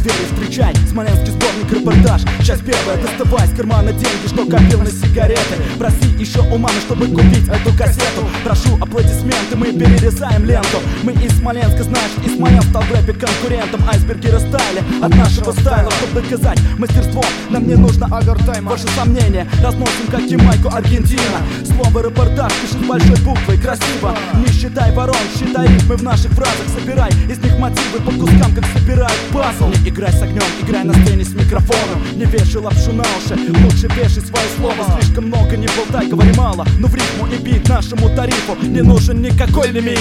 двери встречай, смоленский сборник репортаж. Часть первая, доставай с кармана деньги, что копил на сигареты. Проси еще у мамы, чтобы купить эту кассету. Прошу аплодисменты, мы перерезаем ленту. Мы из Смоленска, знаешь, и Смоленск стал в рэпе конкурентом. Айсберги растаяли от нашего стайла. Чтобы доказать мастерство, нам не нужно овертайма. Ваши сомнения разносим, как Ямайку, Аргентина. Слово репортаж пишет большой буквой, красиво. Не считай ворон, считай ритмы в наших фразах. Собирай из них мотивы по кускам, как собирают пазл. Не играй с огнем, играй на сцене с микрофоном. Не вешай лапшу на уши, лучше вешай свое слово. Слишком много не болтай, говори мало, но в ритму и бит нашему тарифу не нужен никакой лимит.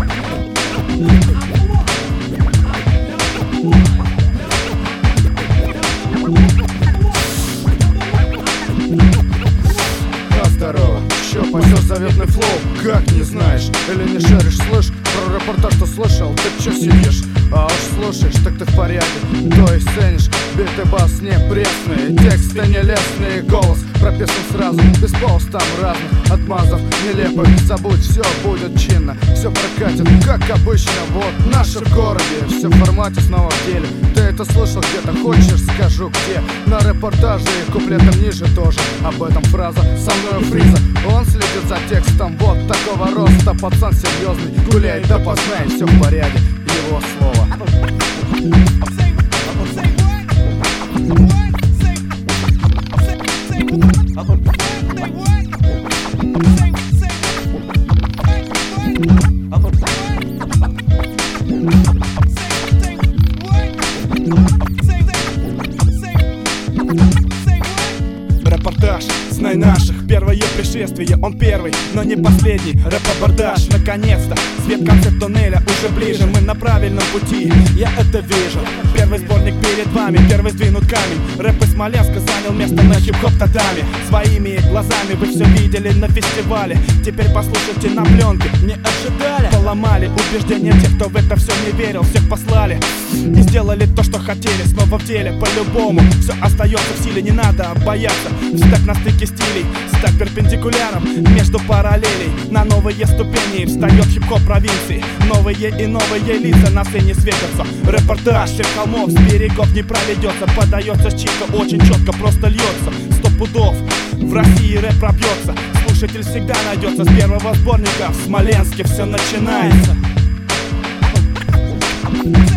Здорово, чё, пойдёт заветный флоу? Как не знаешь, или не шаришь, слышь? Про репортаж-то слышал, ты чё сидишь? А уж слушаешь, так ты в порядке. То есть ценишь, биты бас не пресные, тексты нелестные, голос прописан сразу, без пауз там разных отмазов нелепых. Забудь, все будет чинно, все прокатит, как обычно. Вот наше в городе, все в формате, снова в деле. Ты это слышал где-то, хочешь, скажу где? На репортаже и куплетом ниже тоже. Об этом фраза со мной Фриза. Он следит за текстом вот такого роста. Пацан серьезный, гуляй да познай, все в порядке, его слово. Репортаж, знай наших, первое пришествие, он первый, но не последний. Рэп-абордаж, наконец-то, свет в конце туннеля уже ближе. Мы на правильном пути, я это вижу. Первый сборник перед вами, первый сдвинут камень. Рэп из Смоленска занял место на хип-хоп татами. Своими глазами вы все видели на фестивале. Теперь послушайте на пленке, не ожидали. Поломали убеждения тех, кто в это все не верил. Всех послали и сделали то, что хотели. Снова в деле, по-любому, все остается в силе, не надо бояться. Встать на стыке стилей, стать перпендикуляром между параллелей. На новые ступени встает хип-хоп провинции. Новые и новые лица на сцене светятся. Репортаж всех холмов, с берегов не проведется. Подается чисто, очень четко, просто льется. 100 пудов, в России рэп пробьется. Слушатель всегда найдется. С первого сборника в Смоленске все начинается.